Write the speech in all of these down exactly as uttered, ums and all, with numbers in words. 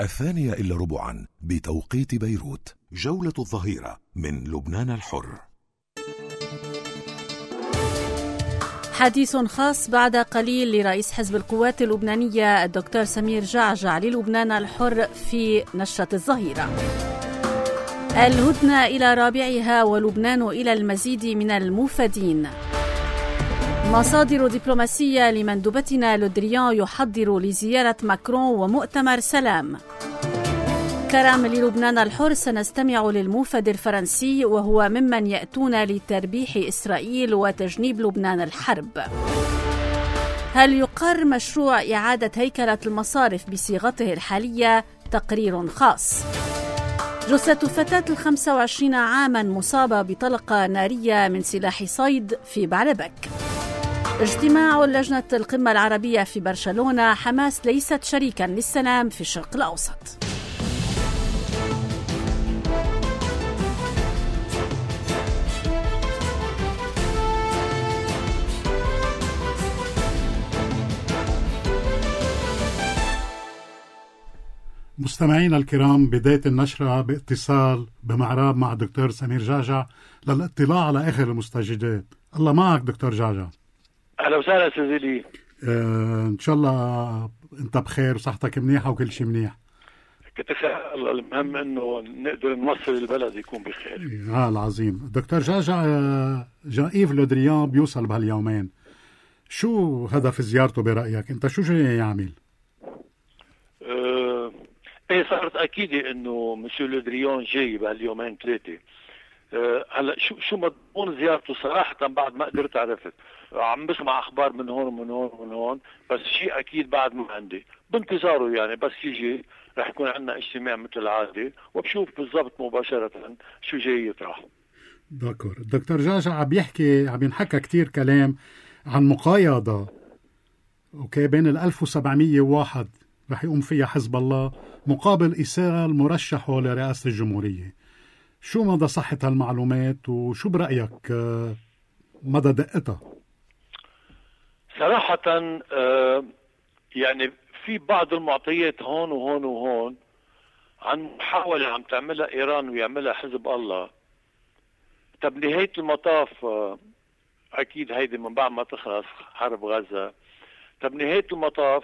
الثانية إلا ربعا بتوقيت بيروت. جولة الظهيرة من لبنان الحر. حديث خاص بعد قليل لرئيس حزب القوات اللبنانية الدكتور سمير جعجع للبنان الحر في نشرة الظهيرة. الهدنة إلى رابعها ولبنان إلى المزيد من الموفدين. مصادر دبلوماسية لمندوبتنا لودريان يحضر لزيارة ماكرون ومؤتمر سلام. كرم للبنان الحر، سنستمع للموفد الفرنسي وهو ممن يأتون لتربيح إسرائيل وتجنيب لبنان الحرب. هل يقر مشروع إعادة هيكلة المصارف بصيغته الحالية؟ تقرير خاص. جثة فتاة الخمسة وعشرين عاما مصابة بطلقة نارية من سلاح صيد في بعلبك. اجتماع لجنة القمة العربية في برشلونة، حماس ليست شريكا للسلام في الشرق الأوسط. مستمعينا الكرام، بداية النشرة باتصال بمعراب مع الدكتور سمير جعجع للاطلاع على آخر المستجدات. الله معك دكتور جعجع. أهلا وسهلا أستاذ لي. آه إن شاء الله أنت بخير وصحتك منيحة وكل شيء منيح. كنت الله، المهم إنه نقدر نوصل البلد يكون بخير. آه العظيم. دكتور جعجع، آه جان إيف لودريان بيوصل بهاليومين، شو هدف زيارته برأيك؟ أنت شو جاي يعمل؟ أه ايه صارت اكيدة انه مسيو لودريان جاي بهاليومين ثلاثة. أه هلا شو شو مضمون زيارته صراحة بعد ما قدرت عرفت. عم بسمع اخبار من هون ومن هون ومن هون، بس شيء اكيد بعد ما عندي، بانتظاره يعني. بس يجي رح يكون عندنا اجتماع مثل العادة وبشوف بالضبط مباشرة شو جاي يطرح. دكتور دكتور جعجع، عم يحكي عم ينحكى كتير كلام عن مقايضة اوكي بين ال ألف وسبعمية وواحد رح يقوم فيها حزب الله مقابل إيصال مرشحه لرئاسة الجمهورية. شو مدى صحة هالمعلومات وشو برأيك مدى دقتها؟ صراحة آه يعني في بعض المعطيات هون وهون وهون عن محاولة عم تعملها إيران ويعملها حزب الله. طب نهاية المطاف آه أكيد هيدي من بعد ما تخلص حرب غزة، طب نهاية المطاف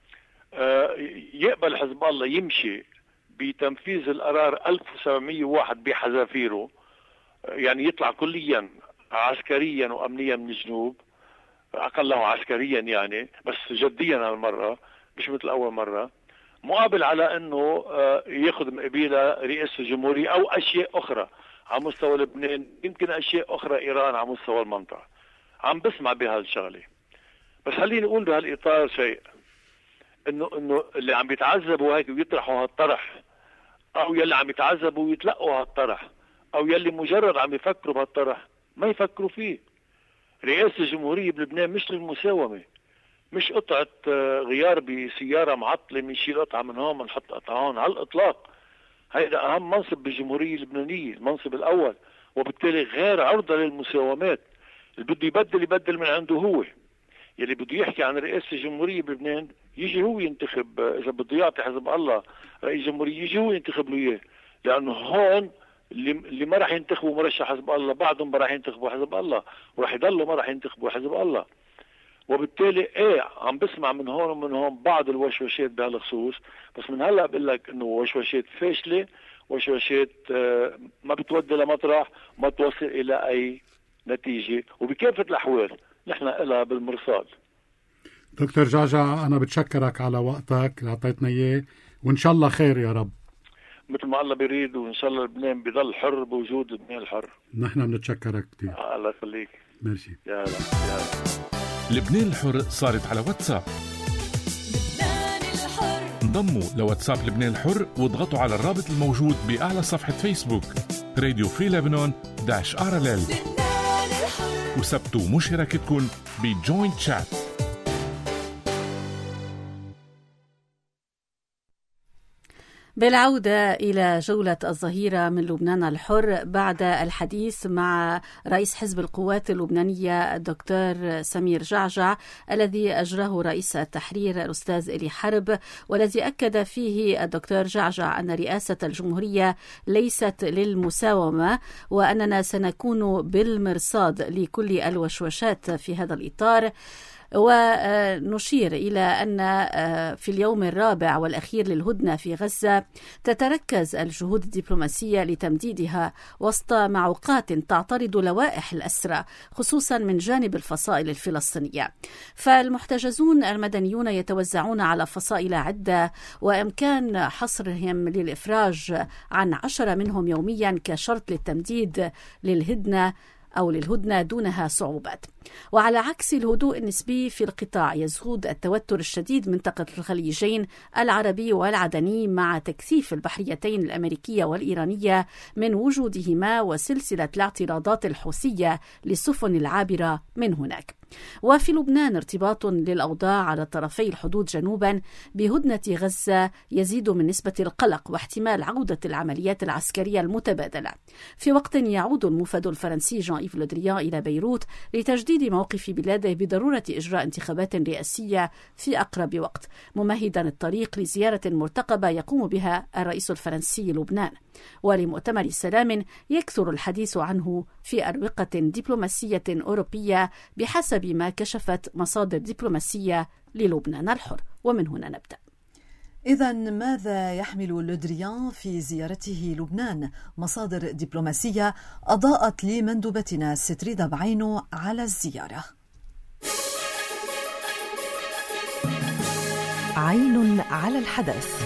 يقبل حزب الله يمشي بتنفيذ القرار ألف وسبعمية وواحد بحذافيره، يعني يطلع كليا عسكريا وأمنيا من الجنوب، أقله عسكريا يعني، بس جديا هالمرة مش مثل أول مرة، مقابل على أنه ياخذ مقابلة رئاسة الجمهورية أو أشياء أخرى على مستوى لبنان، يمكن أشياء أخرى إيران على مستوى المنطقة. عم بسمع بهالشغلة، بس خليني أقول بهالإطار شيء، انه انه اللي عم يتعذبوا هيك ويطرحوا هالطرح، او يلي عم يتعذبوا ويتلقوا هالطرح، او يلي مجرد عم يفكروا بهالطرح ما يفكروا فيه. رئاسة الجمهورية بلبنان مش للمساومة، مش قطعة غيار بسيارة معطلة بنشيل قطعة من هون بنحط قطعة هون، على الإطلاق. هيدا أهم منصب بالجمهورية اللبنانية، المنصب الأول، وبالتالي غير عرضة للمساومات. اللي بده يبدل يبدل من عنده هو. يلي بده يحكي عن رئاسة الجمهورية بلبنان يجي هو ينتخب، إذا بده يعطي حزب الله رئيس جمهورية يجي هو ينتخب له إياه، لأنه هون اللي اللي ما راح ينتخبوا مرشح حزب الله بعدهم ما راح ينتخبوا حزب الله، وراح يضلوا ما راح ينتخبوا حزب الله. وبالتالي ايه عم بسمع من هون ومن هون بعض الوشوشات بهالخصوص، بس من هلا بقول لك انه وشوشات فاشله، وشوشات آه ما بتودي لمطرح، ما توصل الى اي نتيجه، وبكافه الاحوال نحن لها بالمرصاد. دكتور جعجع، أنا بتشكرك على وقتك اللي أعطيتنا إياه، وإن شاء الله خير يا رب. مثل ما الله بيريد، وإن شاء الله لبنان بيضل حر بوجود لبنان الحر. نحن بنتشكرك كتير. الله يخليك. ميرسي. يا هلا يا هلا. لبنان الحر صارت على واتساب. لبنان الحر. انضموا لواتساب لبنان الحر واضغطوا على الرابط الموجود بأعلى صفحة فيسبوك راديو فري لبنان داش ار ال ال، وثبتوا مشاركتكم بجوينت شات. بالعودة إلى جولة الظهيرة من لبنان الحر بعد الحديث مع رئيس حزب القوات اللبنانية الدكتور سمير جعجع الذي أجراه رئيس التحرير الأستاذ إلي حرب، والذي أكد فيه الدكتور جعجع أن رئاسة الجمهورية ليست للمساومة وأننا سنكون بالمرصاد لكل الوشوشات في هذا الإطار. ونشير إلى أن في اليوم الرابع والأخير للهدنة في غزة تتركز الجهود الدبلوماسية لتمديدها وسط معوقات تعترض لوائح الأسرى خصوصا من جانب الفصائل الفلسطينية. فالمحتجزون المدنيون يتوزعون على فصائل عدة، وإمكان حصرهم للإفراج عن عشرة منهم يوميا كشرط للتمديد للهدنة أو للهدنة دونها صعوبات. وعلى عكس الهدوء النسبي في القطاع يزود التوتر الشديد منطقة الخليجين العربي والعدني مع تكثيف البحريتين الأمريكية والإيرانية من وجودهما وسلسلة الاعتراضات الحوثية للسفن العابرة من هناك. وفي لبنان ارتباط للأوضاع على طرفي الحدود جنوبا بهدنة غزة يزيد من نسبة القلق واحتمال عودة العمليات العسكرية المتبادلة، في وقت يعود الموفد الفرنسي جان إيف لو دريان إلى بيروت لتجديد موقف بلاده بضرورة إجراء انتخابات رئاسية في أقرب وقت، ممهدا الطريق لزيارة مرتقبة يقوم بها الرئيس الفرنسي لبنان ولمؤتمر سلام يكثر الحديث عنه في أروقة دبلوماسية أوروبية بحسب ما كشفت مصادر دبلوماسية للبنان الحر. ومن هنا نبدأ. إذن ماذا يحمل لو دريان في زيارته لبنان؟ مصادر دبلوماسية أضاءت لمندوبتنا ستريدا بعينه على الزيارة. عين على الحدث.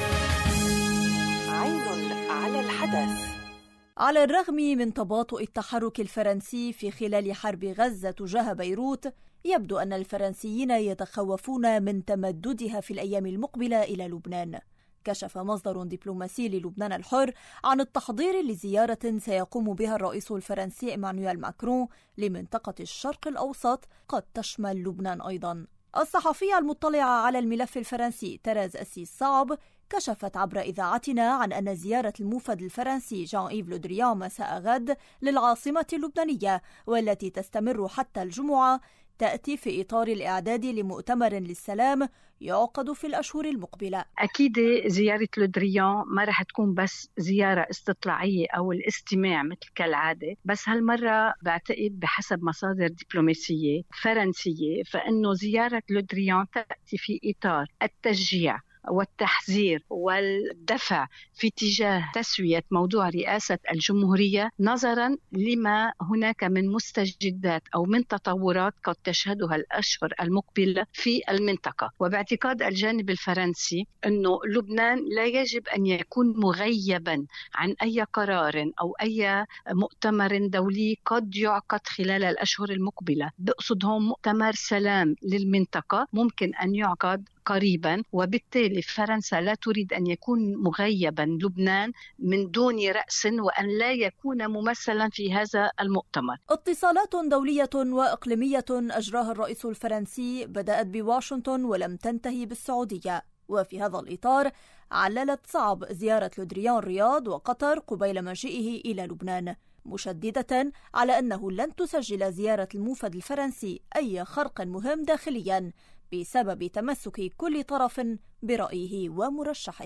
عين على الحدث. على الرغم من تباطؤ التحرك الفرنسي في خلال حرب غزة تجاه بيروت، يبدو أن الفرنسيين يتخوفون من تمددها في الأيام المقبلة إلى لبنان. كشف مصدر دبلوماسي للبنان الحر عن التحضير لزيارة سيقوم بها الرئيس الفرنسي إيمانويل ماكرون لمنطقة الشرق الأوسط قد تشمل لبنان أيضا. الصحفية المطلعة على الملف الفرنسي تيريز أسيس صعب كشفت عبر إذاعتنا عن أن زيارة الموفد الفرنسي جان إيف لو دريان مساء غد للعاصمة اللبنانية والتي تستمر حتى الجمعة تأتي في إطار الإعداد لمؤتمر للسلام يعقد في الأشهر المقبلة. أكيد زيارة لو دريان ما رح تكون بس زيارة استطلاعية أو الاستماع مثل كالعادة، بس هالمرة بعتقد بحسب مصادر دبلوماسية فرنسية فإنه زيارة لو دريان تأتي في إطار التشجيع والتحذير والدفع في اتجاه تسوية موضوع رئاسة الجمهورية نظرا لما هناك من مستجدات أو من تطورات قد تشهدها الأشهر المقبلة في المنطقة. وباعتقاد الجانب الفرنسي أنه لبنان لا يجب أن يكون مغيبا عن أي قرار أو أي مؤتمر دولي قد يعقد خلال الأشهر المقبلة. بقصد هون مؤتمر سلام للمنطقة ممكن أن يعقد قريبا، وبالتالي فرنسا لا تريد أن يكون مغيبا لبنان من دون رأس وأن لا يكون ممثلا في هذا المؤتمر. اتصالات دولية وإقليمية أجراها الرئيس الفرنسي بدأت بواشنطن ولم تنتهي بالسعودية، وفي هذا الإطار عللت صعب زيارة لو دريان الرياض وقطر قبيل مجيئه إلى لبنان، مشددة على أنه لن تسجل زيارة الموفد الفرنسي أي خرق مهم داخليا بسبب تمسك كل طرف برأيه ومرشحه.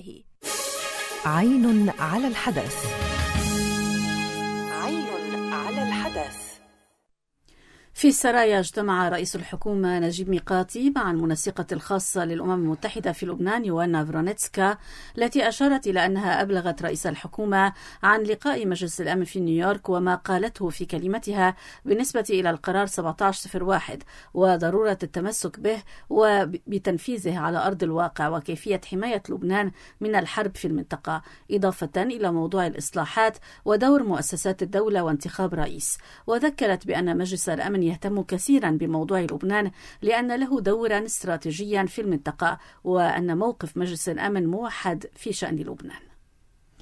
عين على الحدث. عين على الحدث. في السرايا اجتمع رئيس الحكومة نجيب ميقاتي مع المنسقة الخاصة للأمم المتحدة في لبنان يوانا فرونيتسكا، التي أشارت إلى أنها أبلغت رئيس الحكومة عن لقاء مجلس الأمن في نيويورك وما قالته في كلمتها بالنسبة إلى القرار سبعة عشر صفر واحد وضرورة التمسك به وبتنفيذه على أرض الواقع وكيفية حماية لبنان من الحرب في المنطقة، إضافة إلى موضوع الإصلاحات ودور مؤسسات الدولة وانتخاب رئيس. وذكرت بأن مجلس الأمن يهتم كثيرا بموضوع لبنان لأن له دورا استراتيجيا في المنطقة، وأن موقف مجلس الأمن موحد في شأن لبنان.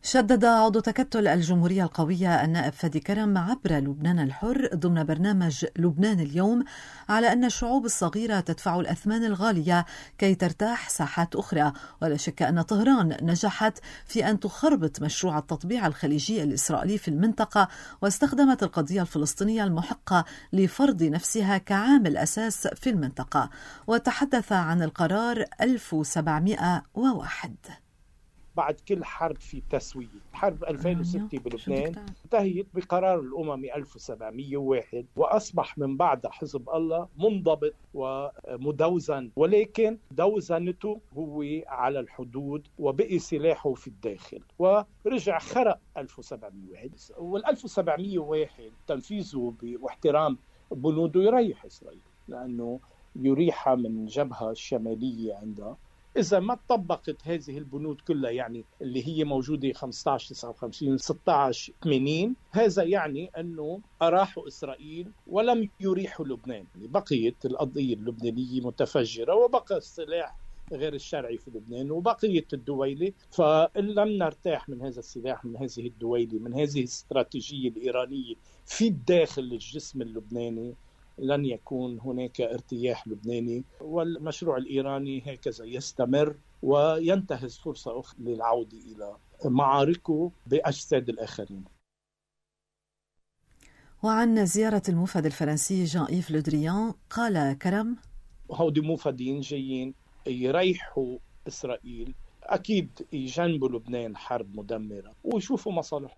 شدد عضو تكتل الجمهورية القوية النائب فادي كرم عبر لبنان الحر ضمن برنامج لبنان اليوم على أن الشعوب الصغيرة تدفع الأثمان الغالية كي ترتاح ساحات أخرى، ولا شك أن طهران نجحت في أن تخربط مشروع التطبيع الخليجي الإسرائيلي في المنطقة، واستخدمت القضية الفلسطينية المحقة لفرض نفسها كعامل أساس في المنطقة. وتحدث عن القرار ألف وسبعمئة وواحد. بعد كل حرب في تسوية. حرب ألفين وستة بلبنان انتهت بقرار الأمم ألف وسبعمئة وواحد، وأصبح من بعد حزب الله منضبط ومدوزن، ولكن دوزنته هو على الحدود وبقي سلاحه في الداخل، ورجع خرق ألف وسبعمئة وواحد. وال ألف وسبعمئة وواحد تنفيذه واحترام بنوده يريح إسرائيل، لأنه يريحها من الجبهة الشمالية عندها. إذا ما طبقت هذه البنود كلها، يعني اللي هي موجودة خمسة عشر تسعة وخمسين ستة عشر ثمانين، هذا يعني أنه أراحوا إسرائيل ولم يريحوا لبنان. يعني بقيت القضية اللبنانية متفجرة، وبقى السلاح غير الشرعي في لبنان، وبقية الدويلة. فإن لم نرتاح من هذا السلاح، من هذه الدويلة، من هذه الاستراتيجية الإيرانية في الداخل الجسم اللبناني، لن يكون هناك ارتياح لبناني، والمشروع الإيراني هكذا يستمر وينتهز فرصة أخرى للعودة إلى معاركه بأجساد الآخرين. وعن زيارة الموفد الفرنسي جان إيف لودريان قال كرم: هودي موفدين جايين يريحوا إسرائيل، أكيد يجنبوا لبنان حرب مدمرة ويشوفوا مصالحهم.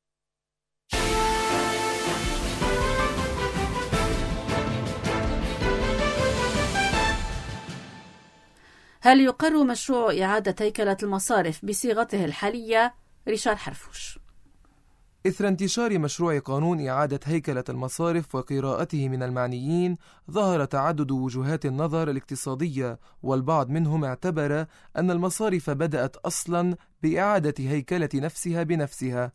هل يقر مشروع إعادة هيكلة المصارف بصيغته الحالية؟ ريشار حرفوش. إثر انتشار مشروع قانون إعادة هيكلة المصارف وقراءته من المعنيين، ظهر تعدد وجهات النظر الاقتصادية، والبعض منهم اعتبر أن المصارف بدأت أصلاً بإعادة هيكلة نفسها بنفسها.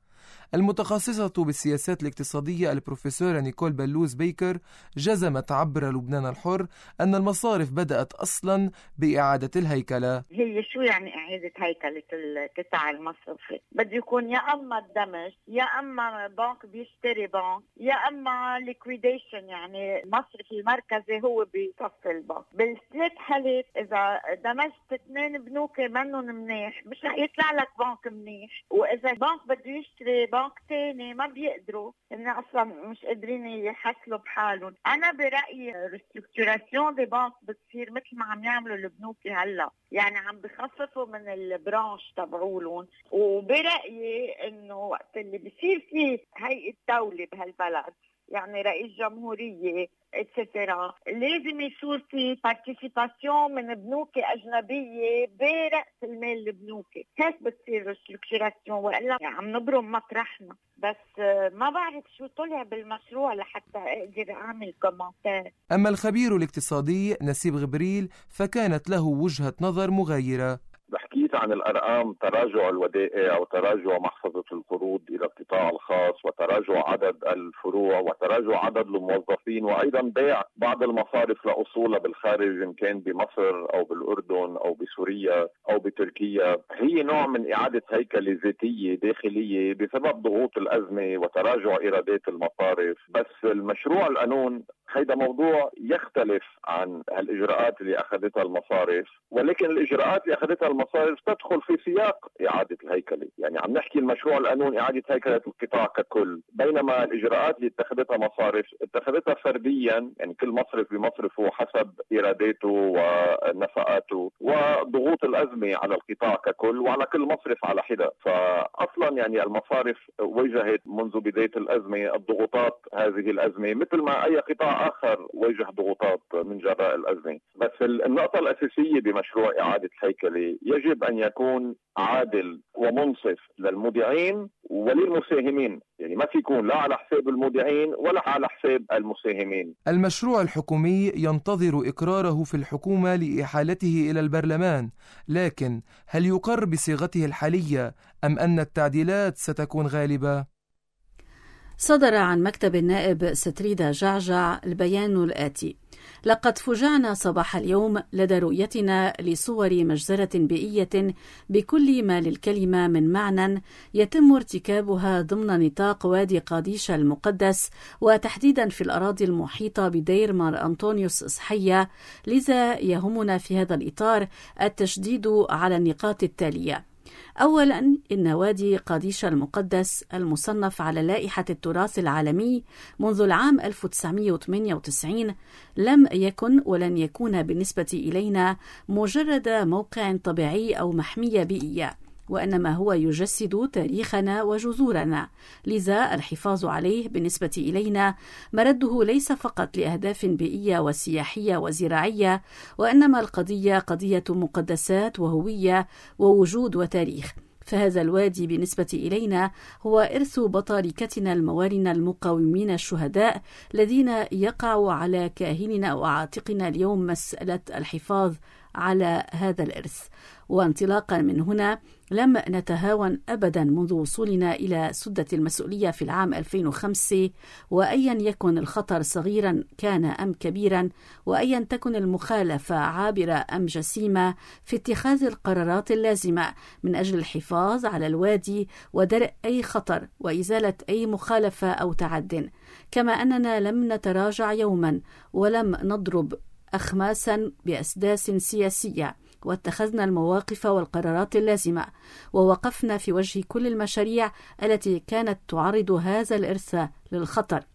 المتخصصة بالسياسات الاقتصادية البروفيسورة نيكول بلوز بيكر جزمت عبر لبنان الحر أن المصارف بدأت أصلا بإعادة الهيكلة. هي شو يعني إعادة هيكلة القطاع المصرفي؟ بده يكون يا أما الدمج، يا أما بنك بيشتري بنك، يا أما ليكويديشن، يعني المصرف المركزي هو بيصفي البنك. بالثلاث حالات إذا دمجت اثنين بنوك منهم منيح، مش رح يطلع لك بنك منيح. وإذا البنك بده يشتري بنك تاني ما بيقدروا، إن أصلا مش قادرين يحصلوا بحالهم. أنا برأيي ريستركتوراسيون دي بنك بتصير مثل ما عم يعملوا البنوك هلا، يعني عم بخففوا من البرانش تبعولهم. وبرأيي إنه وقت اللي بيصير فيه هيئة دولة بهالبلد، يعني رئيس جمهورية اتسترا، لازم يصير في بارتيسيباسيون من بنوك أجنبية برأس المال البنوكي، هيك بتصير ريستركتوراسيون، وإلا عم نبرم مطرحنا. بس ما بعرف شو طلع بالمشروع لحتى أقدر أعمل كومنتار. أما الخبير الاقتصادي نسيب غبريل فكانت له وجهة نظر مغايرة. حكيت عن الأرقام، تراجع الودائع وتراجع محفظة القروض إلى القطاع الخاص، وتراجع عدد الفروع، وتراجع عدد الموظفين، وأيضا بيع بعض المصارف لأصولها بالخارج، إن كان بمصر أو بالأردن أو بسوريا أو بتركيا. هي نوع من إعادة هيكلة ذاتية داخلية بسبب ضغوط الأزمة وتراجع إيرادات المصارف. بس المشروع القانون هيدا موضوع يختلف عن هالإجراءات اللي أخذتها المصارف، ولكن الإجراءات اللي أخذتها المصارف تدخل في سياق إعادة الهيكلة. يعني عم نحكي المشروع القانون إعادة هيكلة القطاع ككل، بينما الإجراءات اللي اتخذتها مصارف اتخذتها فرديا، يعني كل مصرف بمصرفه حسب إيراداته ونفقاته وضغوط الأزمة على القطاع ككل، وعلى كل مصرف على حدة. فأصلا يعني المصارف واجهت منذ بداية الأزمة الضغوطات، هذه الأزمة مثل ما أي قطاع آخر واجه ضغوطات من جراء الأزمة. بس النقطة الأساسية بمشروع إعادة الهيكلة يجب أن يكون عادل ومنصف للمودعين وللمساهمين، يعني ما في يكون لا على حساب المودعين ولا على حساب المساهمين. المشروع الحكومي ينتظر إقراره في الحكومة لإحالته إلى البرلمان، لكن هل يقر بصيغته الحالية أم أن التعديلات ستكون غالبة؟ صدر عن مكتب النائب ستريدا جعجع البيان الآتي: لقد فُجعنا صباح اليوم لدى رؤيتنا لصور مجزرة بيئية بكل ما للكلمة من معنى يتم ارتكابها ضمن نطاق وادي قاديشة المقدس، وتحديدا في الأراضي المحيطة بدير مار أنطونيوس إصحية. لذا يهمنا في هذا الإطار التشديد على النقاط التالية. أولا، إن وادي قاديشة المقدس المصنف على لائحة التراث العالمي منذ العام ألف وتسعمائة وثمانية وتسعين لم يكن ولن يكون بالنسبة إلينا مجرد موقع طبيعي أو محمية بيئية، وإنما هو يجسد تاريخنا وجذورنا. لذا الحفاظ عليه بالنسبة إلينا مرده ليس فقط لأهداف بيئية وسياحية وزراعية، وإنما القضية قضية مقدسات وهوية ووجود وتاريخ. فهذا الوادي بالنسبة إلينا هو إرث بطاركتنا الموالين المقاومين الشهداء الذين يقع على كاهلنا وعاتقنا اليوم مسألة الحفاظ على هذا الإرث. وانطلاقا من هنا لم نتهاون أبدا منذ وصولنا إلى سدة المسؤولية في العام ألفين وخمسة، وأيا يكن الخطر صغيرا كان أم كبيرا، وأيا تكن المخالفة عابرة أم جسيمة، في اتخاذ القرارات اللازمة من أجل الحفاظ على الوادي ودرء أي خطر وإزالة أي مخالفة أو تعد. كما أننا لم نتراجع يوما ولم نضرب أخماسا بأسداس سياسية، واتخذنا المواقف والقرارات اللازمة، ووقفنا في وجه كل المشاريع التي كانت تعرض هذا الإرث للخطر.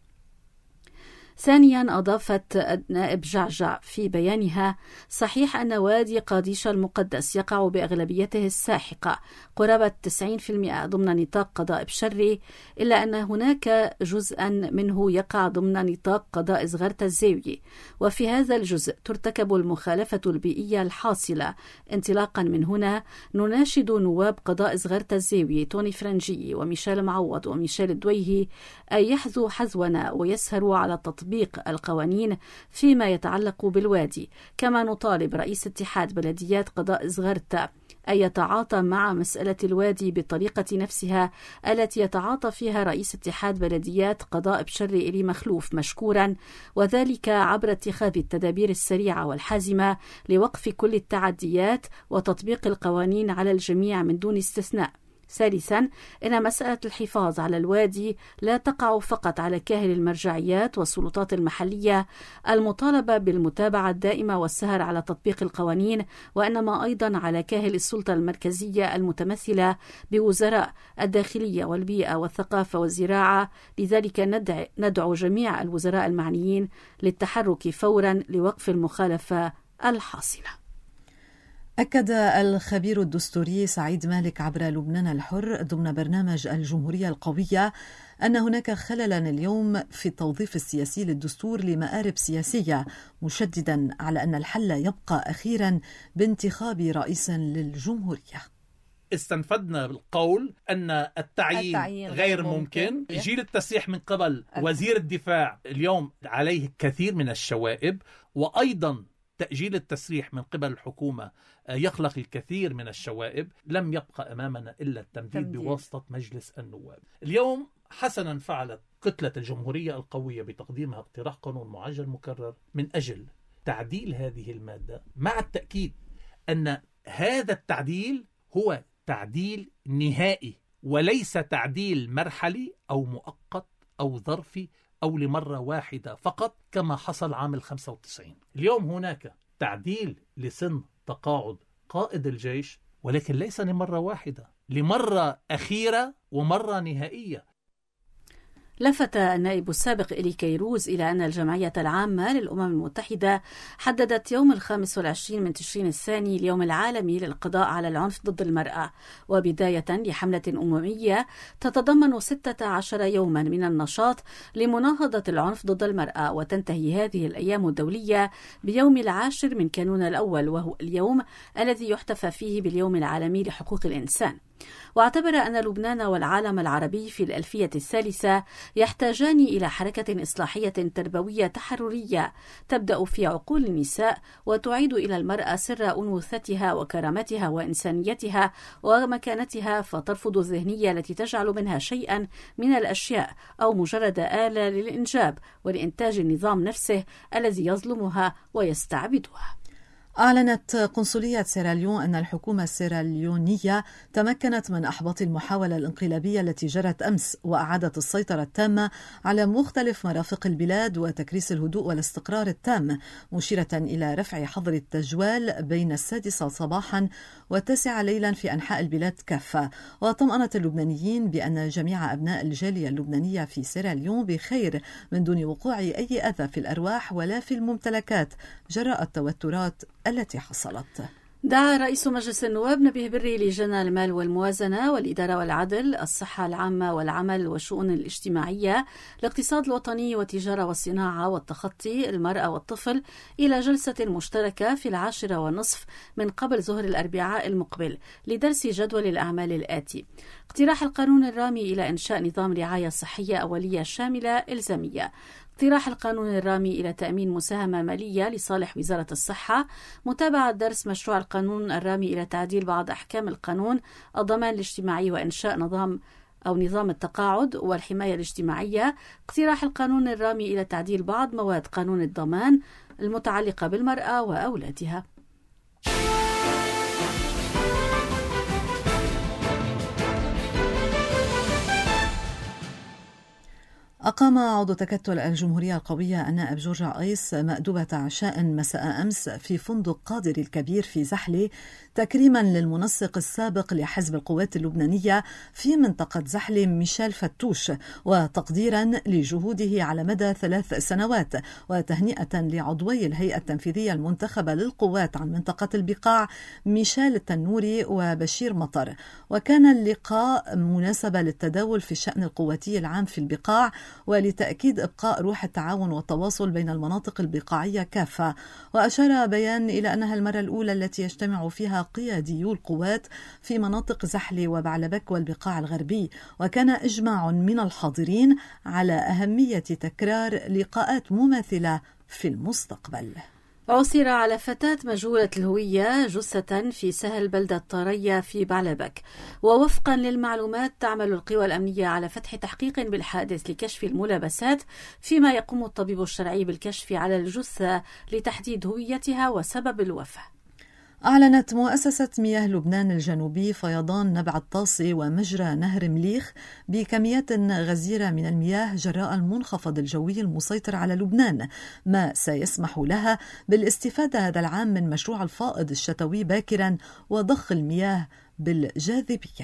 ثانيا، أضافت النائب جعجع في بيانها: صحيح أن وادي قاديشة المقدس يقع بأغلبيته الساحقة قرابة تسعين بالمئة ضمن نطاق قضاء بشري، إلا أن هناك جزءا منه يقع ضمن نطاق قضاء زغرت الزاوية، وفي هذا الجزء ترتكب المخالفة البيئية الحاصلة. انطلاقا من هنا نناشد نواب قضاء زغرت الزاوية توني فرنجي وميشيل معوض وميشيل الدويهي أن يحذوا حذونا ويسهروا على تطبيق القوانين فيما يتعلق بالوادي. كما نطالب رئيس اتحاد بلديات قضاء زغرت أن يتعاطى مع مسألة الوادي بالطريقة نفسها التي يتعاطى فيها رئيس اتحاد بلديات قضاء بشري إلي مخلوف مشكورا، وذلك عبر اتخاذ التدابير السريعة والحازمة لوقف كل التعديات وتطبيق القوانين على الجميع من دون استثناء. ثالثا، إن مسألة الحفاظ على الوادي لا تقع فقط على كاهل المرجعيات والسلطات المحلية المطالبة بالمتابعة الدائمة والسهر على تطبيق القوانين، وإنما أيضا على كاهل السلطة المركزية المتمثلة بوزراء الداخلية والبيئة والثقافة والزراعة. لذلك ندعو, ندعو جميع الوزراء المعنيين للتحرك فورا لوقف المخالفة الحاصلة. أكد الخبير الدستوري سعيد مالك عبر لبنان الحر ضمن برنامج الجمهورية القوية أن هناك خللا اليوم في التوظيف السياسي للدستور لمآرب سياسية، مشددا على أن الحل يبقى أخيرا بانتخاب رئيس للجمهورية. استنفدنا بالقول أن التعيين, التعيين غير ممكن, ممكن. جيل التسريح من قبل وزير الدفاع اليوم عليه كثير من الشوائب، وأيضا تأجيل التسريح من قبل الحكومة يخلق الكثير من الشوائب. لم يبقى أمامنا إلا التمديد بواسطة مجلس النواب. اليوم حسنا فعلت كتلة الجمهورية القوية بتقديمها اقتراح قانون معجل مكرر من أجل تعديل هذه المادة، مع التأكيد أن هذا التعديل هو تعديل نهائي وليس تعديل مرحلي أو مؤقت أو ظرفي أو لمرة واحدة فقط كما حصل عام الخمسة وتسعين. اليوم هناك تعديل لسن تقاعد قائد الجيش، ولكن ليس لمرة واحدة، لمرة أخيرة ومرة نهائية. لفت النائب السابق إلي كيروز إلى أن الجمعية العامة للأمم المتحدة حددت يوم الخامس والعشرين من تشرين الثاني اليوم العالمي للقضاء على العنف ضد المرأة، وبداية لحملة أممية تتضمن ستة عشر يوما من النشاط لمناهضة العنف ضد المرأة، وتنتهي هذه الأيام الدولية بيوم العاشر من كانون الأول، وهو اليوم الذي يحتفى فيه باليوم العالمي لحقوق الإنسان. واعتبر أن لبنان والعالم العربي في الألفية الثالثة يحتاجان إلى حركة إصلاحية تربوية تحررية تبدأ في عقول النساء وتعيد إلى المرأة سر أنوثتها وكرامتها وإنسانيتها ومكانتها، فترفض الذهنية التي تجعل منها شيئا من الأشياء أو مجرد آلة للإنجاب ولإنتاج النظام نفسه الذي يظلمها ويستعبدها. أعلنت قنصلية سيراليون أن الحكومة السيراليونية تمكنت من إحباط المحاولة الانقلابية التي جرت أمس وأعادت السيطرة التامة على مختلف مرافق البلاد وتكريس الهدوء والاستقرار التام، مشيرة إلى رفع حظر التجوال بين السادسة صباحا والتاسعة ليلا في أنحاء البلاد كافة. وطمأنت اللبنانيين بأن جميع أبناء الجالية اللبنانية في سيراليون بخير من دون وقوع أي أذى في الأرواح ولا في الممتلكات جراء التوترات التي حصلت. دعا رئيس مجلس النواب نبيه بري لجان المال والموازنة والإدارة والعدل، الصحة العامة والعمل والشؤون الاجتماعية، الاقتصاد الوطني والتجارة والصناعة والتخطي، المرأة والطفل إلى جلسة مشتركة في العاشرة والنصف من قبل ظهر الأربعاء المقبل لدرس جدول الأعمال الآتي: اقتراح القانون الرامي إلى إنشاء نظام رعاية صحية أولية شاملة إلزامية، اقتراح القانون الرامي إلى تأمين مساهمة مالية لصالح وزارة الصحة، متابعة درس مشروع القانون الرامي إلى تعديل بعض أحكام القانون، الضمان الاجتماعي وإنشاء نظام أو نظام التقاعد والحماية الاجتماعية، اقتراح القانون الرامي إلى تعديل بعض مواد قانون الضمان المتعلقة بالمرأة وأولادها. أقام عضو تكتل الجمهورية القوية النائب جورج عيس مأدبة عشاء مساء أمس في فندق قادر الكبير في زحلة تكريما للمنسق السابق لحزب القوات اللبنانية في منطقة زحلة ميشيل فتوش، وتقديرا لجهوده على مدى ثلاث سنوات، وتهنئة لعضوي الهيئة التنفيذية المنتخبة للقوات عن منطقة البقاع ميشيل التنوري وبشير مطر. وكان اللقاء مناسبة للتداول في الشأن القواتي العام في البقاع ولتأكيد إبقاء روح التعاون والتواصل بين المناطق البقاعية كافة. وأشار بيان إلى أنها المرة الأولى التي يجتمع فيها قياديو القوات في مناطق زحلة وبعلبك والبقاع الغربي، وكان إجماع من الحاضرين على أهمية تكرار لقاءات مماثلة في المستقبل. عثر على فتاة مجهولة الهوية جثة في سهل بلدة طرية في بعلبك، ووفقا للمعلومات تعمل القوى الأمنية على فتح تحقيق بالحادث لكشف الملابسات، فيما يقوم الطبيب الشرعي بالكشف على الجثة لتحديد هويتها وسبب الوفاة. أعلنت مؤسسة مياه لبنان الجنوبي فيضان نبع الطاسي ومجرى نهر مليخ بكميات غزيرة من المياه جراء المنخفض الجوي المسيطر على لبنان، ما سيسمح لها بالاستفادة هذا العام من مشروع الفائض الشتوي باكرا وضخ المياه بالجاذبية.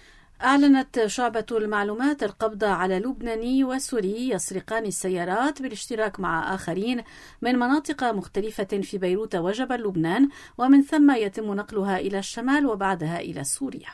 أعلنت شعبة المعلومات القبض على لبناني وسوري يسرقان السيارات بالاشتراك مع آخرين من مناطق مختلفة في بيروت وجبل لبنان، ومن ثم يتم نقلها إلى الشمال وبعدها إلى سوريا.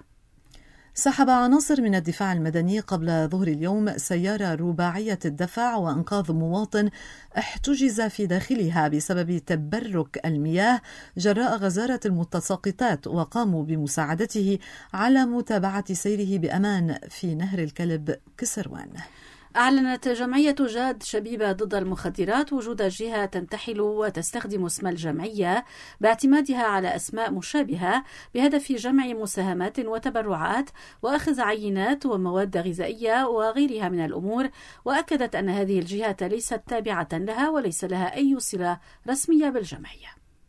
سحب عناصر من الدفاع المدني قبل ظهر اليوم سيارة رباعية الدفع وإنقاذ مواطن احتجز في داخلها بسبب تبرك المياه جراء غزارة المتساقطات، وقاموا بمساعدته على متابعة سيره بأمان في نهر الكلب كسروان. أعلنت جمعية جاد شبيبة ضد المخدرات وجود جهة تنتحل وتستخدم اسم الجمعية باعتمادها على أسماء مشابهة بهدف جمع مساهمات وتبرعات وأخذ عينات ومواد غذائية وغيرها من الأمور، وأكدت أن هذه الجهة ليست تابعة لها وليس لها أي صلة رسمية بالجمعية.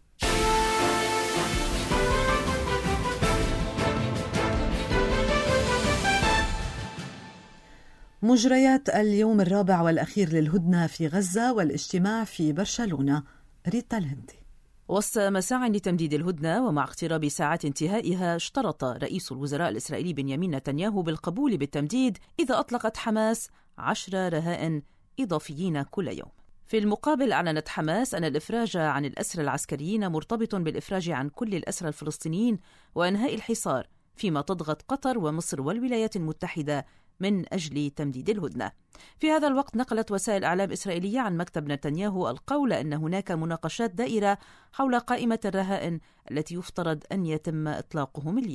مجريات اليوم الرابع والأخير للهدنة في غزة والاجتماع في برشلونة. ريتا الهندي. وسط مساع لتمديد الهدنة ومع اقتراب ساعات انتهائها، اشترط رئيس الوزراء الإسرائيلي بنيامين نتنياهو بالقبول بالتمديد إذا أطلقت حماس عشر رهائن إضافيين كل يوم. في المقابل أعلنت حماس أن الإفراج عن الأسرى العسكريين مرتبط بالإفراج عن كل الأسرى الفلسطينيين وإنهاء الحصار، فيما تضغط قطر ومصر والولايات المتحدة من أجل تمديد الهدنة. في هذا الوقت نقلت وسائل إعلام إسرائيلية عن مكتب نتنياهو القول أن هناك مناقشات دائرة حول قائمة الرهائن التي يفترض أن يتم إطلاقهم اليوم.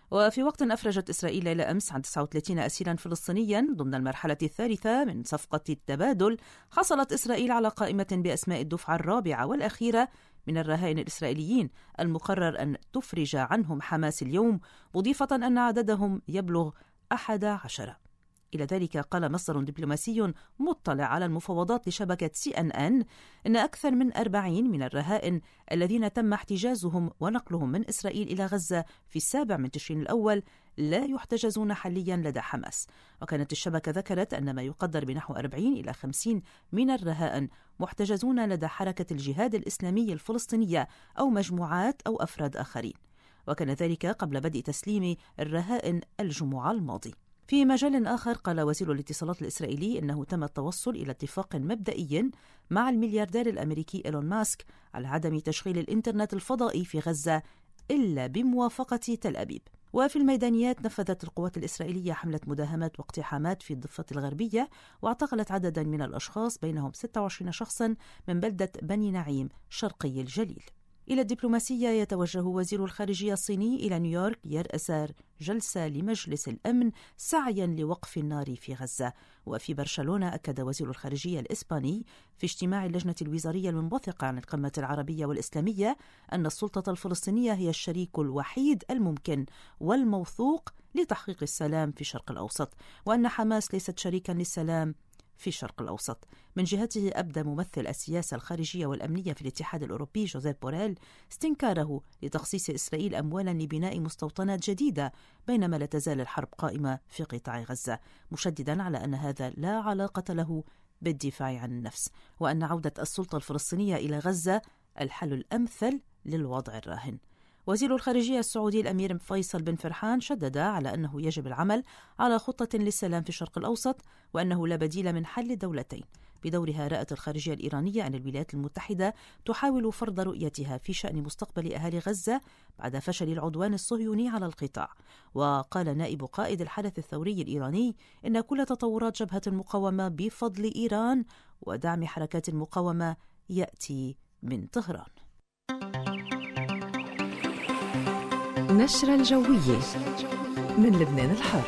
وفي وقت أفرجت إسرائيل ليلة أمس عن تسعة وثلاثين أسيرا فلسطينيا ضمن المرحلة الثالثة من صفقة التبادل، حصلت إسرائيل على قائمة بأسماء الدفعة الرابعة والأخيرة من الرهائن الإسرائيليين المقرر أن تفرج عنهم حماس اليوم، مضيفة أن عددهم يبلغ أحد عشر. إلى ذلك قال مصدر دبلوماسي مطلع على المفاوضات لشبكة سي أن أن إن أكثر من أربعين من الرهائن الذين تم احتجازهم ونقلهم من إسرائيل إلى غزة في السابع من تشرين الأول لا يحتجزون حاليا لدى حماس. وكانت الشبكة ذكرت أن ما يقدر بنحو أربعين إلى خمسين من الرهائن محتجزون لدى حركة الجهاد الإسلامي الفلسطينية أو مجموعات أو أفراد آخرين، وكان ذلك قبل بدء تسليم الرهائن الجمعة الماضي. في مجال آخر قال وزير الاتصالات الإسرائيلي إنه تم التوصل إلى اتفاق مبدئي مع الملياردير الأمريكي إيلون ماسك على عدم تشغيل الإنترنت الفضائي في غزة إلا بموافقة تل أبيب. وفي الميدانيات نفذت القوات الإسرائيلية حملة مداهمات واقتحامات في الضفة الغربية، واعتقلت عددا من الأشخاص بينهم ستة وعشرين شخصا من بلدة بني نعيم شرقي الجليل. إلى الدبلوماسية يتوجه وزير الخارجية الصيني إلى نيويورك ليرأس جلسة لمجلس الأمن سعيا لوقف النار في غزة. وفي برشلونة أكد وزير الخارجية الإسباني في اجتماع اللجنة الوزارية المنبثقة عن القمة العربية والإسلامية أن السلطة الفلسطينية هي الشريك الوحيد الممكن والموثوق لتحقيق السلام في الشرق الأوسط، وأن حماس ليست شريكا للسلام في الشرق الأوسط. من جهته أبدى ممثل السياسة الخارجية والأمنية في الاتحاد الأوروبي جوزيف بوريل استنكاره لتخصيص إسرائيل أموالا لبناء مستوطنات جديدة بينما لا تزال الحرب قائمة في قطاع غزة، مشددا على أن هذا لا علاقة له بالدفاع عن النفس، وأن عودة السلطة الفلسطينية إلى غزة الحل الأمثل للوضع الراهن. وزير الخارجية السعودي الأمير فيصل بن فرحان شدد على أنه يجب العمل على خطة للسلام في الشرق الأوسط، وأنه لا بديل من حل الدولتين. بدورها رأت الخارجية الإيرانية أن الولايات المتحدة تحاول فرض رؤيتها في شأن مستقبل أهالي غزة بعد فشل العدوان الصهيوني على القطاع. وقال نائب قائد الحدث الثوري الإيراني إن كل تطورات جبهة المقاومة بفضل إيران ودعم حركات المقاومة يأتي من طهران. نشرة الجوية من لبنان الحر.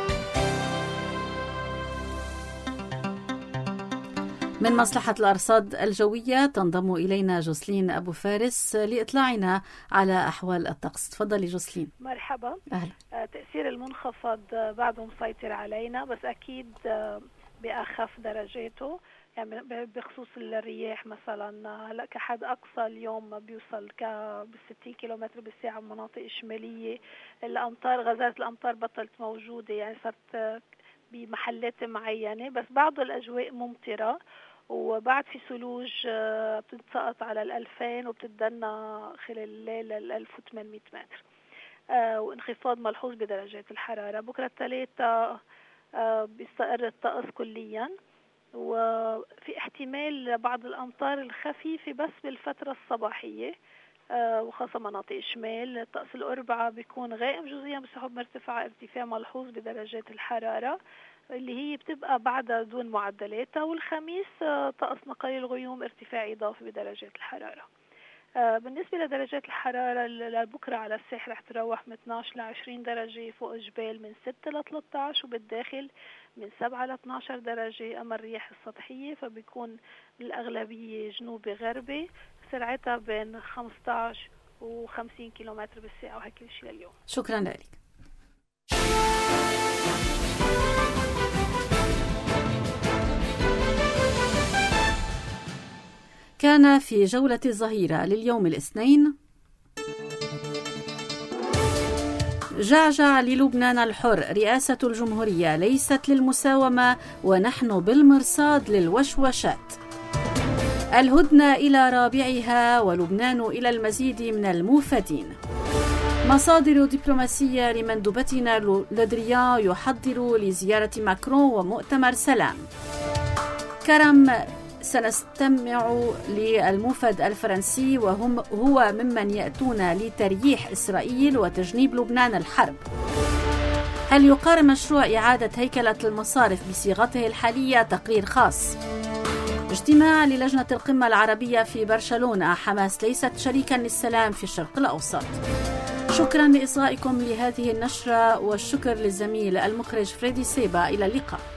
من مصلحة الأرصاد الجوية تنضم إلينا جوسلين أبو فارس لإطلاعنا على أحوال الطقس. تفضلي جوسلين. مرحبا. أهلا. تأثير المنخفض بعده مسيطر علينا، بس أكيد بأخف درجاته، يعني بخصوص الرياح مثلا هلا كحد اقصى اليوم بيوصل ك بالستين كيلومتر بالساعه بمناطق الشماليه. الامطار غزاره الامطار بطلت موجوده، يعني صارت بمحلات معينه، بس بعض الاجواء ممطره، وبعد في ثلوج بتتسقط على الألفين وبتدنى خلال الليل الألف وثمانمائة متر، وانخفاض ملحوظ بدرجات الحراره. بكره الثلاثاء بيستقر الطقس كليا، وفي احتمال بعض الأمطار الخفيفة بس بالفترة الصباحية وخاصة مناطق الشمال. الطقس الأربعاء بيكون غائم جزئيا بسحب مرتفعة ارتفاع ملحوظ بدرجات الحرارة اللي هي بتبقى بعدها دون معدلاتها. والخميس طقس قليل الغيوم ارتفاع إضافي بدرجات الحرارة. بالنسبة لدرجات الحرارة لبكرة على الساحل رح تروح من اثنعش ل عشرين درجة، فوق الجبال من ستة ل ثلاثة عشر، وبالداخل من سبعة ل اثنعش درجة. أما الرياح السطحية فبيكون الأغلبية جنوبي غربي، سرعتها بين خمسة عشر و خمسين كيلومتر بالساعة. وهيك الشيء لليوم. شكرا لك. كان في جولة الظهيرة لليوم الاثنين جعجع للبنان الحر: رئاسة الجمهورية ليست للمساومة ونحن بالمرصاد للوشوشات. الهدنة إلى رابعها ولبنان إلى المزيد من الموفدين. مصادر دبلوماسية لمندوبتنا لودريان يحضر لزيارة ماكرون ومؤتمر سلام. كرم: سنستمع للموفد الفرنسي وهم هو ممن يأتون لترييح إسرائيل وتجنيب لبنان الحرب. هل يقارن مشروع إعادة هيكلة المصارف بصيغته الحالية؟ تقرير خاص. اجتماع للجنة القمة العربية في برشلونة: حماس ليست شريكا للسلام في الشرق الأوسط. شكرا لإصغائكم لهذه النشرة، والشكر للزميل المخرج فريدي سيبا. إلى اللقاء.